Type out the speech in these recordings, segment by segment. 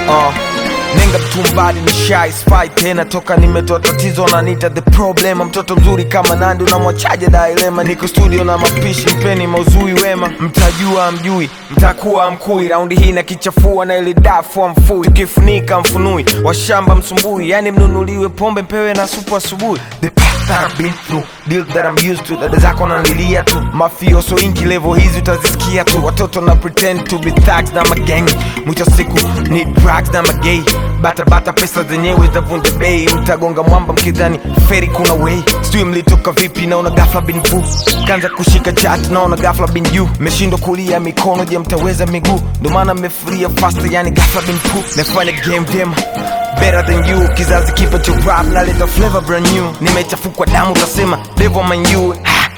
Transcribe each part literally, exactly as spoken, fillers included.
uh. Nenga mtumbadi ni shy spy tena toka nimetoa tatizo na nita the problem. Mtoto mzuri kama Nandi unamwachaje dilema. Niko studio na mapishi mpeni mauzui wema. Mtajua mjui, mtakuwa mkui. Raundi hii na kichafua na ile dafu mfui. Tukifunika mfunui, washamba msumbui. Yani mnunuliwe pombe mpewe na supu asubuhi. The path that I've been through, deal that I'm used to. Dada zako nanilia tu, mafioso inki level hizi utazisikia tu. Watoto na pretend to be thugs na magang. Mwisho siku ni drugs na magay. Bata bata pesa zenyewe za vunja bei. Mtagonga mwamba mkidhani feri kuna way. Sijui mlitoka vipi naona ghafla bin vu. Kanza kushika chat naona ghafla bin you. Meshindwa kulia mikono je mtaweza miguu. Ndo maana mmefuria faster yani ghafla bin fu. Nefanya game dema better than you. Kizazi kipa to rap na leta flavor brand new. Nimechafukwa damu utasema devil man you.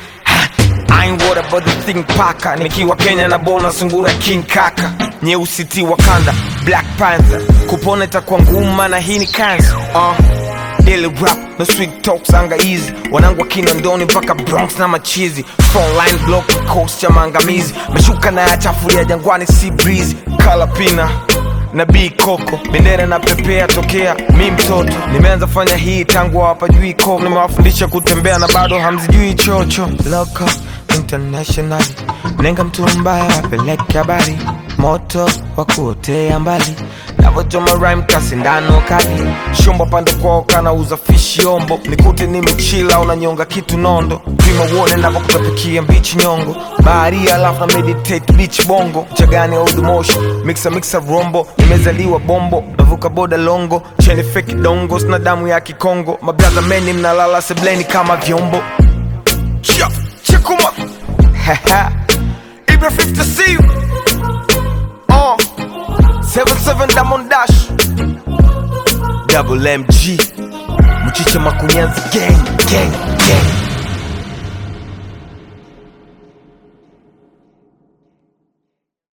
I ain't worried about the thing paka. Nikiwa Kenya na bona sungura King Kaka. Nyeusi ti Wakanda, Black Panther. Kupona itakuwa ngumu na hii ni cancer. uh. Daily rap, no sweet talks anga easy. Wanangu wa Kinondoni mpaka Bronx na machizi. Frontline block, coast ya maangamizi. Meshuka na ya chafuria jangwani sea breeze. Kalapina na B Coco, bendera na pepea tokea mi mtoto. Nimeanza fanya hii tangu hapa jui ko. Nimewafundisha kutembea na bado hamzijui chocho. Loco international, nenga mtu mbaya peleka habari. Moto wa kuotea mbali, navochoma rhyme kasindano kali. Shumba pande kwao kana uza fishi ombo. Nikute nimechila unanyonga kitu nondo. Prima uone navokutapikia mbichi nyongo. Bahari alafu na meditate beach bongo. Chagani old motion, mixa mixa rombo. Nimezaliwa bombo, navuka boda longo. Cheni fake dongo, sina damu ya Kikongo. Mabraza meni mnalala sebleni kama vyombo. Chia, chia kuma haha Ibra fifty C uh, seven seven Diamond Dash Double M G Mchicha Makunyanzi gang gang gang.